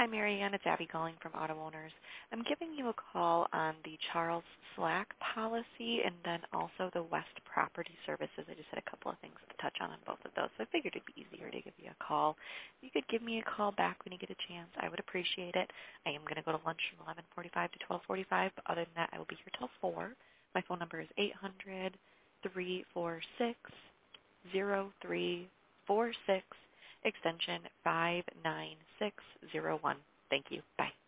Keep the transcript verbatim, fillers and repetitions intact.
Hi, Marianne. It's Abby calling from Auto Owners. I'm giving you a call on the Charles Slack policy and then also the West Property Services. I just had a couple of things to touch on on both of those, so I figured it'd be easier to give you a call. If you could give me a call back when you get a chance, I would appreciate it. I am going to go to lunch from eleven forty-five to twelve forty-five, but other than that, I will be here till four. My phone number is eight hundred, three four six, zero three four six, extension five nine six zero one. Thank you. Bye.